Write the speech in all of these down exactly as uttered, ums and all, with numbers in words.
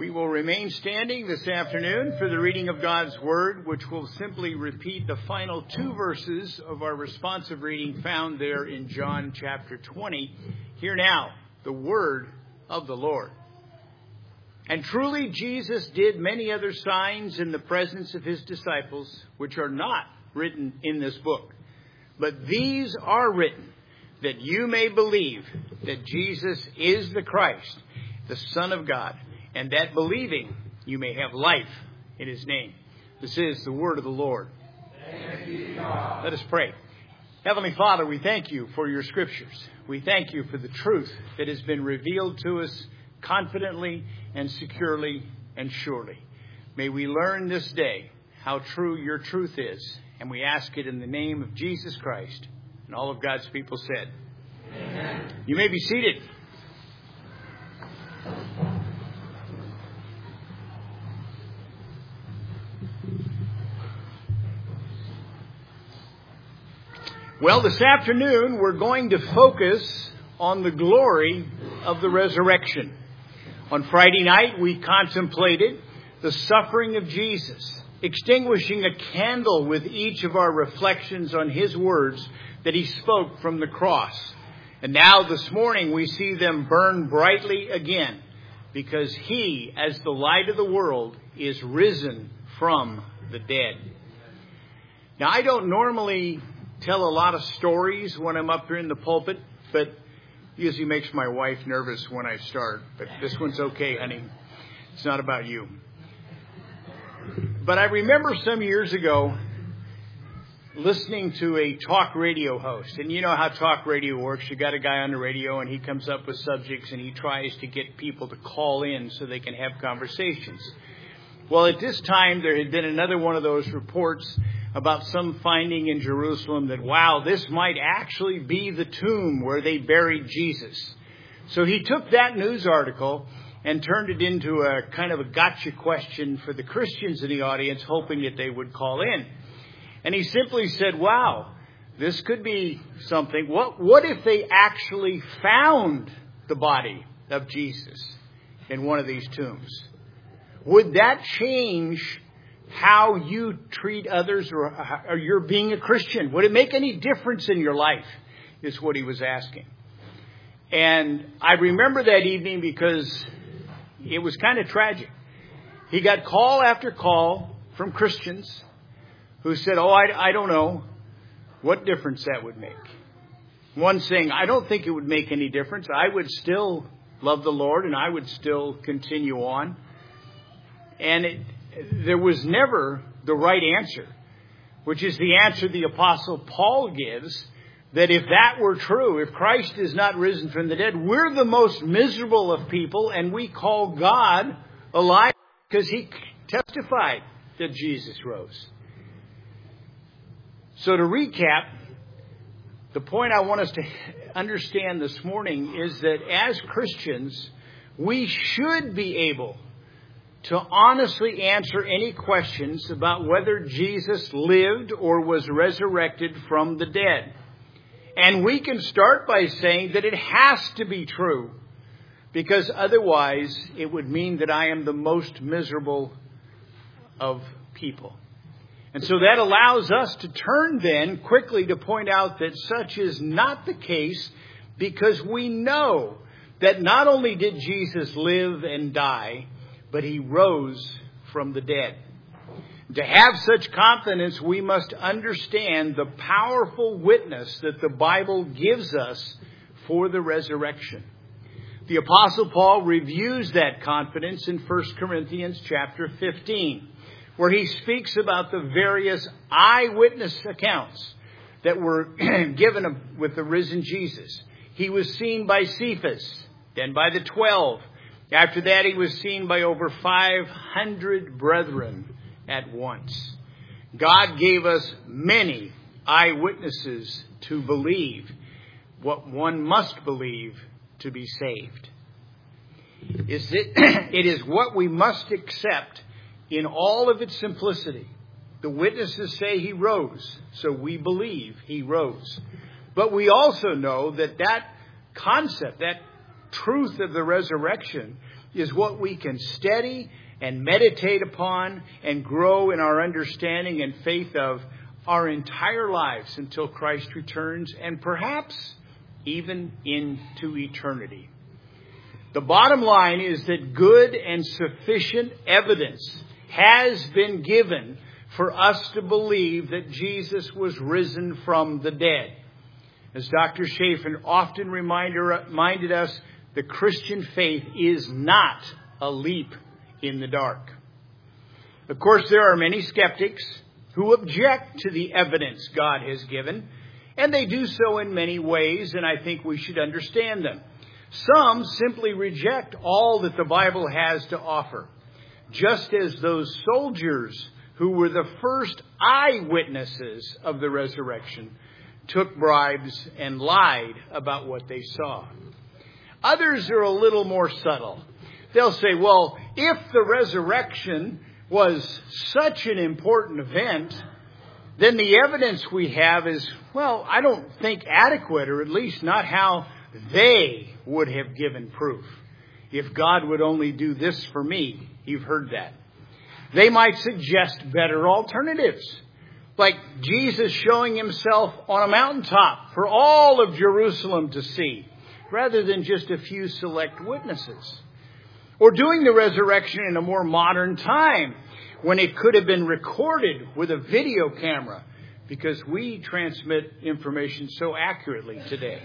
We will remain standing this afternoon for the reading of God's Word, which will simply repeat the final two verses of our responsive reading found there in John chapter twenty. Hear now the word of the Lord. And truly Jesus did many other signs in the presence of his disciples, which are not written in this book. But these are written, that you may believe that Jesus is the Christ, the Son of God, and that believing you may have life in his name. This is the word of the Lord. Thanks be to God. Let us pray. Heavenly Father, we thank you for your scriptures. We thank you for the truth that has been revealed to us confidently and securely and surely. May we learn this day how true your truth is, and we ask it in the name of Jesus Christ. And all of God's people said, Amen. You may be seated. Well, this afternoon we're going to focus on the glory of the resurrection. On Friday night we contemplated the suffering of Jesus, extinguishing a candle with each of our reflections on his words that he spoke from the cross. And now this morning we see them burn brightly again, because he, as the light of the world, is risen from the dead. Now, I don't normally tell a lot of stories when I'm up here in the pulpit, but it usually makes my wife nervous when I start. But this one's okay, honey. It's not about you. But I remember some years ago listening to a talk radio host. And you know how talk radio works. You got a guy on the radio and he comes up with subjects and he tries to get people to call in so they can have conversations. Well, at this time, there had been another one of those reports about some finding in Jerusalem that, wow, this might actually be the tomb where they buried Jesus. So he took that news article and turned it into a kind of a gotcha question for the Christians in the audience, hoping that they would call in. And he simply said, wow, this could be something. What, what if they actually found the body of Jesus in one of these tombs? Would that change how you treat others or, or you're being a Christian? Would it make any difference in your life? Is what he was asking. And I remember that evening because it was kind of tragic. He got call after call from Christians who said, oh, I, I don't know what difference that would make. One saying, I don't think it would make any difference. I would still love the Lord and I would still continue on. And it, there was never the right answer, which is the answer the Apostle Paul gives, that if that were true, if Christ is not risen from the dead, we're the most miserable of people, and we call God a liar because he testified that Jesus rose. So to recap, the point I want us to understand this morning is that as Christians, we should be able to honestly answer any questions about whether Jesus lived or was resurrected from the dead. And we can start by saying that it has to be true, because otherwise it would mean that I am the most miserable of people. And so that allows us to turn then quickly to point out that such is not the case, because we know that not only did Jesus live and die, but he rose from the dead. To have such confidence, we must understand the powerful witness that the Bible gives us for the resurrection. The Apostle Paul reviews that confidence in First Corinthians chapter fifteen, where he speaks about the various eyewitness accounts that were given with the risen Jesus. He was seen by Cephas, then by the twelve. After that, he was seen by over five hundred brethren at once. God gave us many eyewitnesses to believe what one must believe to be saved. Is it, it is what we must accept in all of its simplicity. The witnesses say he rose, so we believe he rose. But we also know that that concept, that truth of the resurrection is what we can study and meditate upon and grow in our understanding and faith of our entire lives until Christ returns, and perhaps even into eternity. The bottom line is that good and sufficient evidence has been given for us to believe that Jesus was risen from the dead. As Doctor Chafin often reminder, reminded us, the Christian faith is not a leap in the dark. Of course, there are many skeptics who object to the evidence God has given, and they do so in many ways, and I think we should understand them. Some simply reject all that the Bible has to offer, just as those soldiers who were the first eyewitnesses of the resurrection took bribes and lied about what they saw. Others are a little more subtle. They'll say, well, if the resurrection was such an important event, then the evidence we have is, well, I don't think adequate, or at least not how they would have given proof. If God would only do this for me, you've heard that. They might suggest better alternatives, like Jesus showing himself on a mountaintop for all of Jerusalem to see, rather than just a few select witnesses. Or doing the resurrection in a more modern time, when it could have been recorded with a video camera, because we transmit information so accurately today.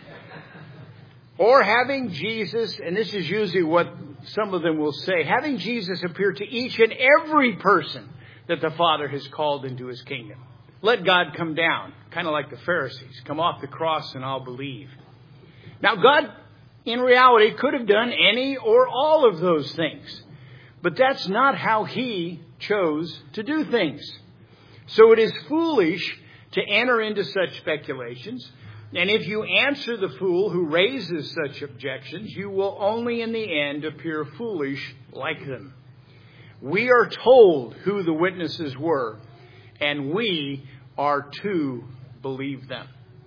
Or having Jesus, and this is usually what some of them will say, having Jesus appear to each and every person that the Father has called into his kingdom. Let God come down, kind of like the Pharisees. Come off the cross and I'll believe. Now, God, in reality, could have done any or all of those things. But that's not how he chose to do things. So it is foolish to enter into such speculations. And if you answer the fool who raises such objections, you will only in the end appear foolish like them. We are told who the witnesses were, and we are to believe them.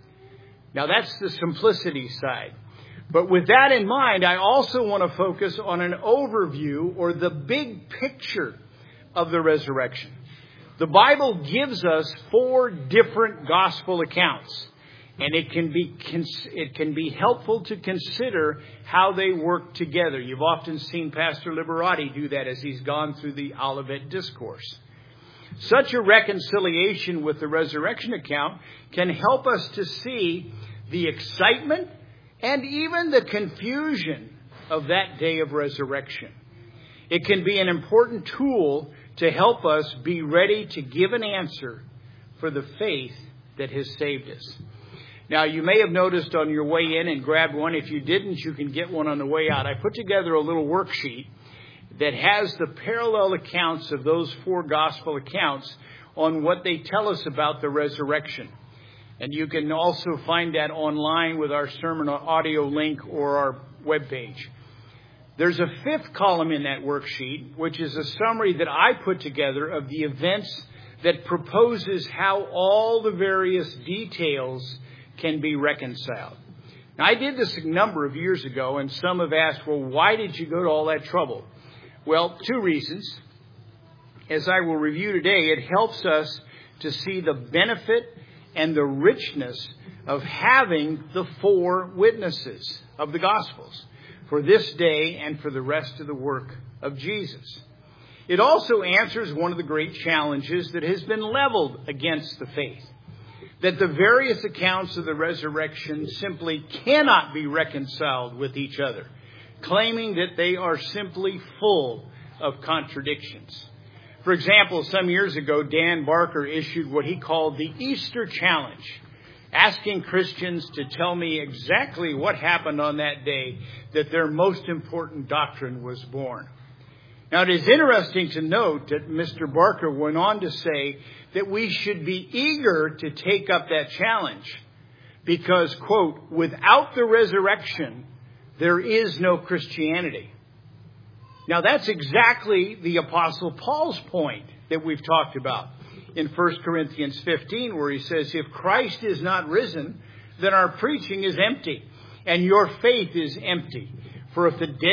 Now that's the simplicity side. But with that in mind, I also want to focus on an overview or the big picture of the resurrection. The Bible gives us four different gospel accounts, and it can be it can be helpful to consider how they work together. You've often seen Pastor Liberati do that as he's gone through the Olivet Discourse. Such a reconciliation with the resurrection account can help us to see the excitement and even the confusion of that day of resurrection. It can be an important tool to help us be ready to give an answer for the faith that has saved us. Now, you may have noticed on your way in and grabbed one. If you didn't, you can get one on the way out. I put together a little worksheet that has the parallel accounts of those four gospel accounts on what they tell us about the resurrection. And you can also find that online with our sermon audio link or our webpage. There's a fifth column in that worksheet, which is a summary that I put together of the events that proposes how all the various details can be reconciled. Now, I did this a number of years ago, and some have asked, well, why did you go to all that trouble? Well, two reasons. As I will review today, it helps us to see the benefit and the richness of having the four witnesses of the Gospels for this day and for the rest of the work of Jesus. It also answers one of the great challenges that has been leveled against the faith, that the various accounts of the resurrection simply cannot be reconciled with each other, claiming that they are simply full of contradictions. For example, some years ago, Dan Barker issued what he called the Easter Challenge, asking Christians to tell me exactly what happened on that day that their most important doctrine was born. Now, it is interesting to note that Mister Barker went on to say that we should be eager to take up that challenge because, quote, without the resurrection, there is no Christianity. Now, that's exactly the Apostle Paul's point that we've talked about in First Corinthians fifteen, where he says, if Christ is not risen, then our preaching is empty, and your faith is empty. For if the dead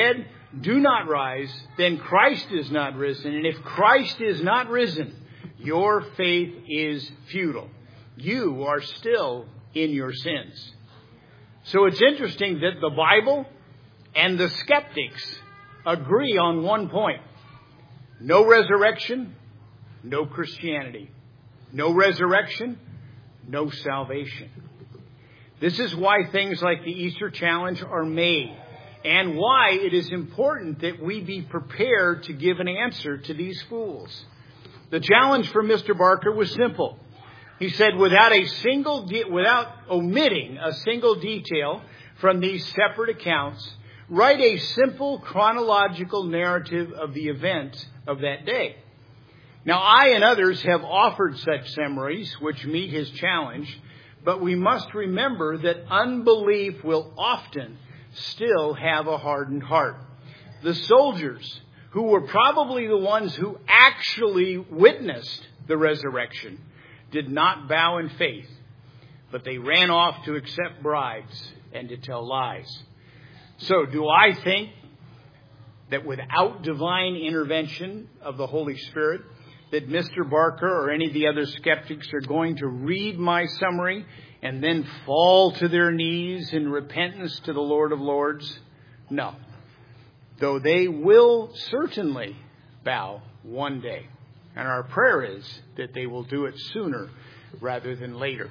do not rise, then Christ is not risen. And if Christ is not risen, your faith is futile. You are still in your sins. So it's interesting that the Bible and the skeptics agree on one point. No resurrection, no Christianity. No resurrection, no salvation. This is why things like the Easter Challenge are made, and why it is important that we be prepared to give an answer to these fools. The challenge for Mister Barker was simple. He said, without a single, de- without omitting a single detail from these separate accounts, write a simple chronological narrative of the events of that day. Now, I and others have offered such summaries which meet his challenge, but we must remember that unbelief will often still have a hardened heart. The soldiers, who were probably the ones who actually witnessed the resurrection, did not bow in faith, but they ran off to accept bribes and to tell lies. So, do I think that without divine intervention of the Holy Spirit, that Mister Barker or any of the other skeptics are going to read my summary and then fall to their knees in repentance to the Lord of Lords? No. Though they will certainly bow one day. And our prayer is that they will do it sooner rather than later.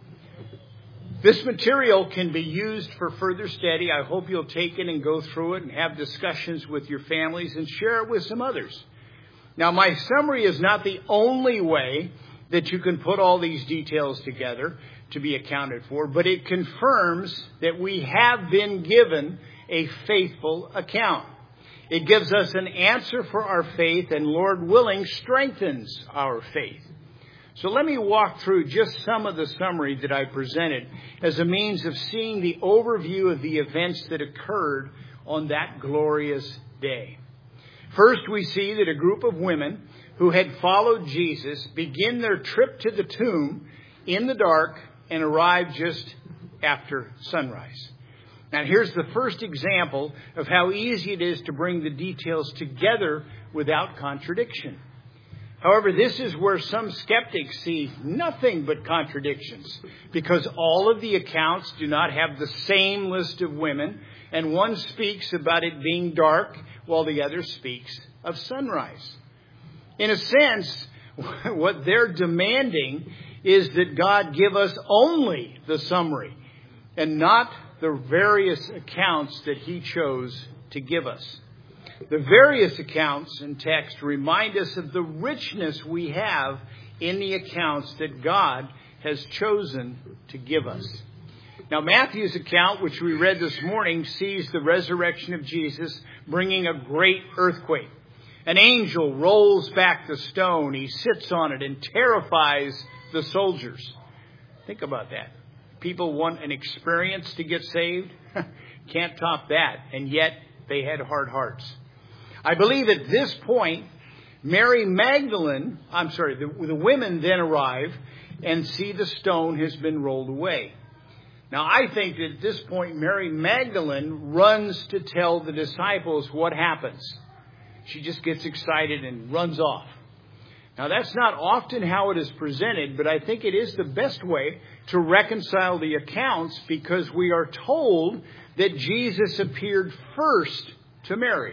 This material can be used for further study. I hope you'll take it and go through it and have discussions with your families and share it with some others. Now, my summary is not the only way that you can put all these details together to be accounted for, but it confirms that we have been given a faithful account. It gives us an answer for our faith, and Lord willing, strengthens our faith. So let me walk through just some of the summary that I presented as a means of seeing the overview of the events that occurred on that glorious day. First, we see that a group of women who had followed Jesus begin their trip to the tomb in the dark and arrive just after sunrise. Now, here's the first example of how easy it is to bring the details together without contradiction. However, this is where some skeptics see nothing but contradictions, because all of the accounts do not have the same list of women, and one speaks about it being dark while the other speaks of sunrise. In a sense, what they're demanding is that God give us only the summary and not the various accounts that he chose to give us. The various accounts in text remind us of the richness we have in the accounts that God has chosen to give us. Now, Matthew's account, which we read this morning, sees the resurrection of Jesus bringing a great earthquake. An angel rolls back the stone. He sits on it and terrifies the soldiers. Think about that. People want an experience to get saved. Can't top that. And yet they had hard hearts. I believe at this point, Mary Magdalene, I'm sorry, the, the women then arrive and see the stone has been rolled away. Now, I think that at this point, Mary Magdalene runs to tell the disciples what happens. She just gets excited and runs off. Now, that's not often how it is presented, but I think it is the best way to reconcile the accounts, because we are told that Jesus appeared first to Mary.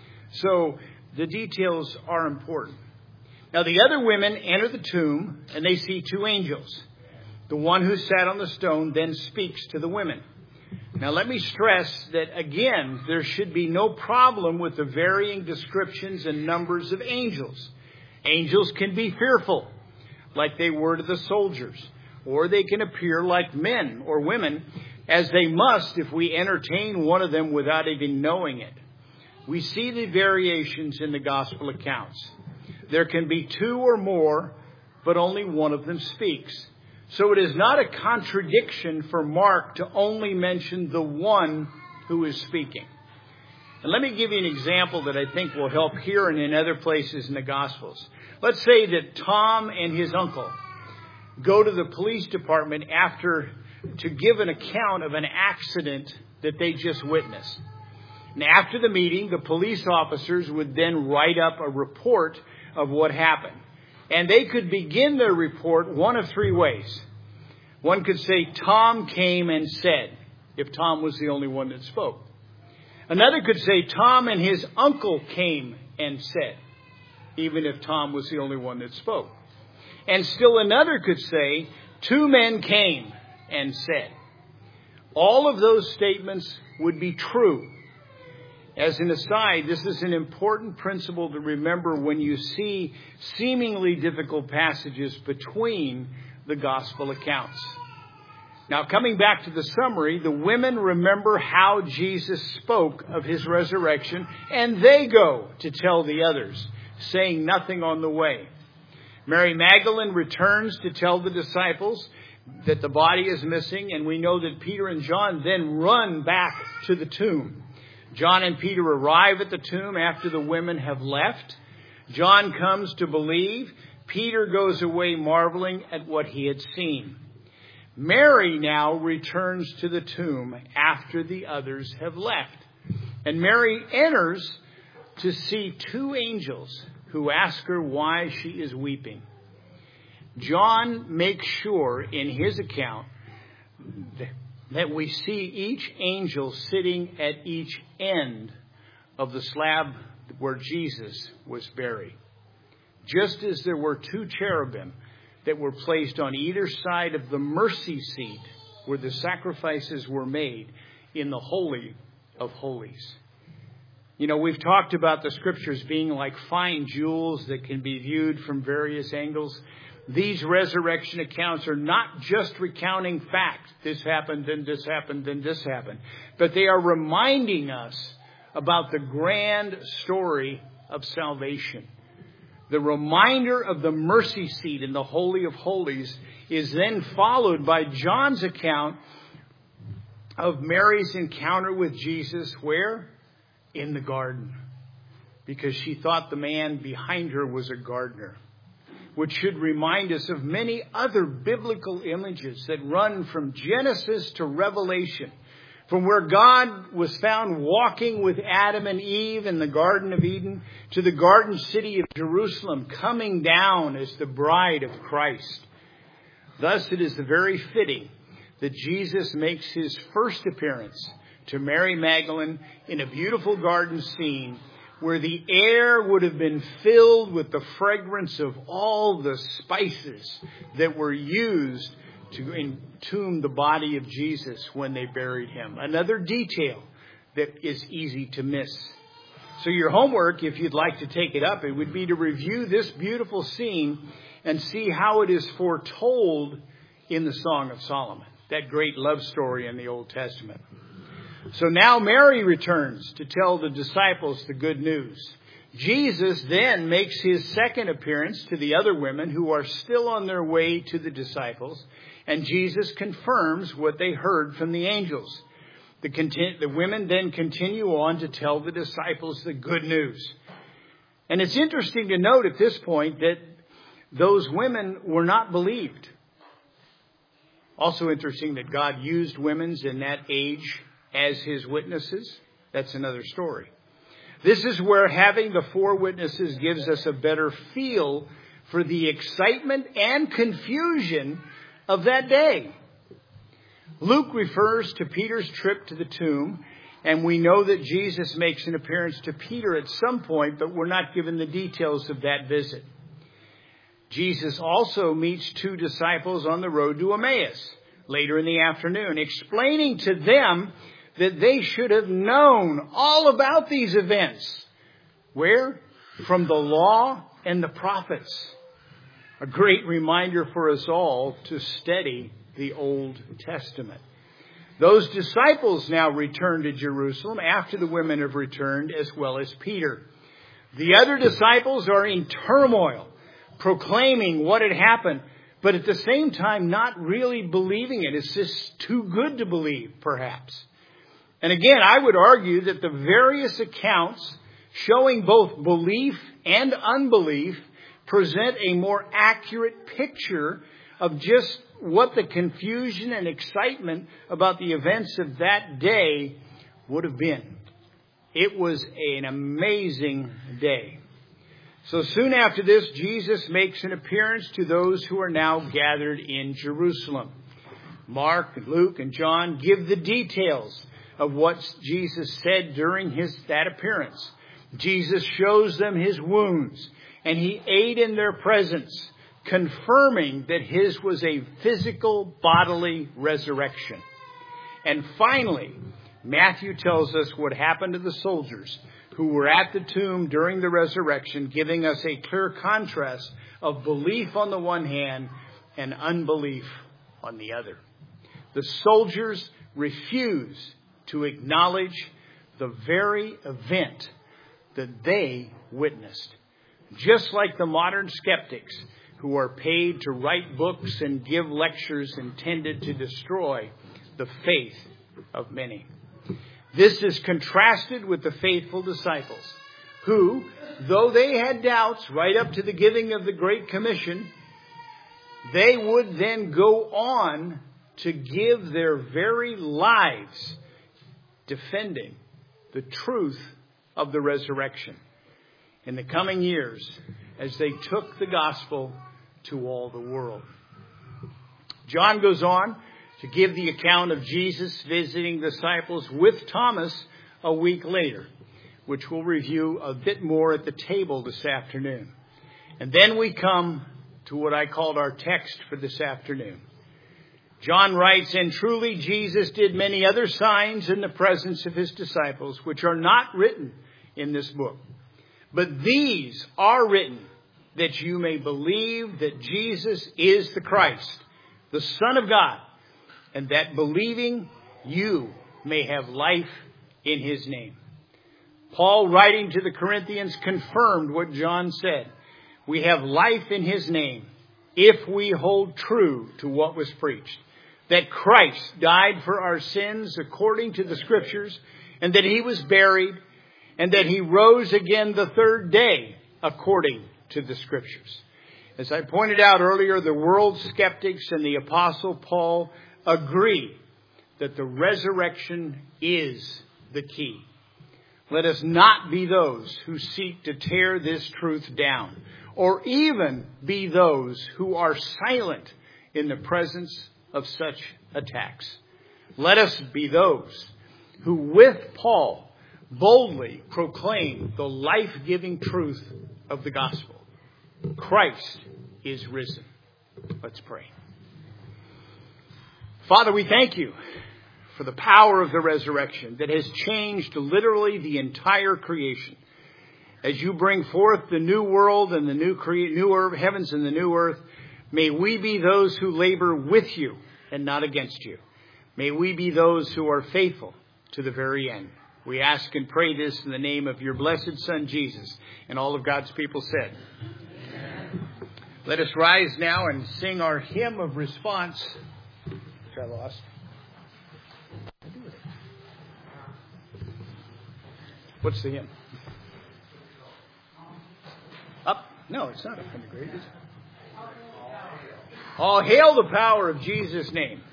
So the details are important. Now, the other women enter the tomb and they see two angels. The one who sat on the stone then speaks to the women. Now, let me stress that, again, there should be no problem with the varying descriptions and numbers of angels. Angels can be fearful, like they were to the soldiers, or they can appear like men or women, as they must if we entertain one of them without even knowing it. We see the variations in the gospel accounts. There can be two or more, but only one of them speaks. So it is not a contradiction for Mark to only mention the one who is speaking. And let me give you an example that I think will help here and in other places in the Gospels. Let's say that Tom and his uncle go to the police department after to give an account of an accident that they just witnessed. And after the meeting, the police officers would then write up a report of what happened. And they could begin their report one of three ways. One could say, Tom came and said, if Tom was the only one that spoke. Another could say, Tom and his uncle came and said, even if Tom was the only one that spoke. And still another could say, two men came and said. All of those statements would be true. As an aside, this is an important principle to remember when you see seemingly difficult passages between the gospel accounts. Now, coming back to the summary, the women remember how Jesus spoke of his resurrection, and they go to tell the others, saying nothing on the way. Mary Magdalene returns to tell the disciples that the body is missing, and we know that Peter and John then run back to the tomb. John and Peter arrive at the tomb after the women have left. John comes to believe. Peter goes away marveling at what he had seen. Mary now returns to the tomb after the others have left. And Mary enters to see two angels who ask her why she is weeping. John makes sure in his account that we see each angel sitting at each end of the slab where Jesus was buried. Just as there were two cherubim that were placed on either side of the mercy seat where the sacrifices were made in the Holy of Holies. You know, we've talked about the scriptures being like fine jewels that can be viewed from various angles. These resurrection accounts are not just recounting facts. This happened, then this happened, then this happened. But they are reminding us about the grand story of salvation. The reminder of the mercy seat in the Holy of Holies is then followed by John's account of Mary's encounter with Jesus. Where? In the garden. Because she thought the man behind her was a gardener. Which should remind us of many other biblical images that run from Genesis to Revelation. From where God was found walking with Adam and Eve in the Garden of Eden to the garden city of Jerusalem, coming down as the bride of Christ. Thus it is very fitting that Jesus makes his first appearance to Mary Magdalene in a beautiful garden scene where the air would have been filled with the fragrance of all the spices that were used to entomb the body of Jesus when they buried him. Another detail that is easy to miss. So your homework, if you'd like to take it up, it would be to review this beautiful scene and see how it is foretold in the Song of Solomon, that great love story in the Old Testament. So now Mary returns to tell the disciples the good news. Jesus then makes his second appearance to the other women who are still on their way to the disciples. And Jesus confirms what they heard from the angels. The, content, the women then continue on to tell the disciples the good news. And it's interesting to note at this point that those women were not believed. Also interesting that God used women in that age as his witnesses. That's another story. This is where having the four witnesses gives us a better feel for the excitement and confusion of that day. Luke refers to Peter's trip to the tomb, and we know that Jesus makes an appearance to Peter at some point, but we're not given the details of that visit. Jesus also meets two disciples on the road to Emmaus later in the afternoon, explaining to them that they should have known all about these events. Where? From the law and the prophets. A great reminder for us all to study the Old Testament. Those disciples now return to Jerusalem after the women have returned, as well as Peter. The other disciples are in turmoil, proclaiming what had happened, but at the same time not really believing it. It's just too good to believe, perhaps. And again, I would argue that the various accounts showing both belief and unbelief present a more accurate picture of just what the confusion and excitement about the events of that day would have been. It was an amazing day. So soon after this, Jesus makes an appearance to those who are now gathered in Jerusalem. Mark, Luke, and John give the details of what Jesus said during his that appearance. Jesus shows them his wounds, and he ate in their presence, confirming that his was a physical, bodily resurrection. And finally, Matthew tells us what happened to the soldiers who were at the tomb during the resurrection, giving us a clear contrast of belief on the one hand and unbelief on the other. The soldiers refuse to acknowledge the very event that they witnessed. Just like the modern skeptics who are paid to write books and give lectures intended to destroy the faith of many. This is contrasted with the faithful disciples who, though they had doubts right up to the giving of the Great Commission, they would then go on to give their very lives defending the truth of the resurrection in the coming years as they took the gospel to all the world. John goes on to give the account of Jesus visiting the disciples with Thomas a week later, which we'll review a bit more at the table this afternoon. And then we come to what I called our text for this afternoon. John writes, "And truly Jesus did many other signs in the presence of his disciples, which are not written in this book. But these are written that you may believe that Jesus is the Christ, the Son of God, and that believing you may have life in his name." Paul, writing to the Corinthians, confirmed what John said. We have life in his name if we hold true to what was preached. That Christ died for our sins according to the Scriptures, and that he was buried, and that he rose again the third day according to the Scriptures. As I pointed out earlier, the world skeptics and the Apostle Paul agree that the resurrection is the key. Let us not be those who seek to tear this truth down, or even be those who are silent in the presence of such attacks. Let us be those who, with Paul, boldly proclaim the life-giving truth of the gospel. Christ is risen. Let's pray. Father, we thank you for the power of the resurrection that has changed literally the entire creation. As you bring forth the new world and the new, cre- new earth, heavens and the new earth, may we be those who labor with you and not against you. May we be those who are faithful to the very end. We ask and pray this in the name of your blessed Son, Jesus, and all of God's people said. Amen. Let us rise now and sing our hymn of response, which I lost. What's the hymn? Up? No, it's not up in the grave, is it? All hail the power of Jesus' name.